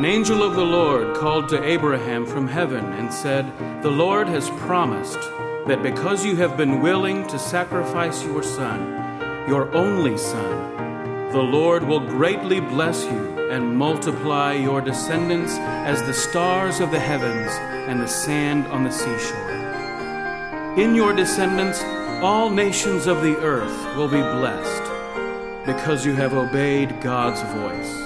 An angel of the Lord called to Abraham from heaven and said, "The Lord has promised that because you have been willing to sacrifice your son, your only son, the Lord will greatly bless you and multiply your descendants as the stars of the heavens and the sand on the seashore. In your descendants, all nations of the earth will be blessed because you have obeyed God's voice."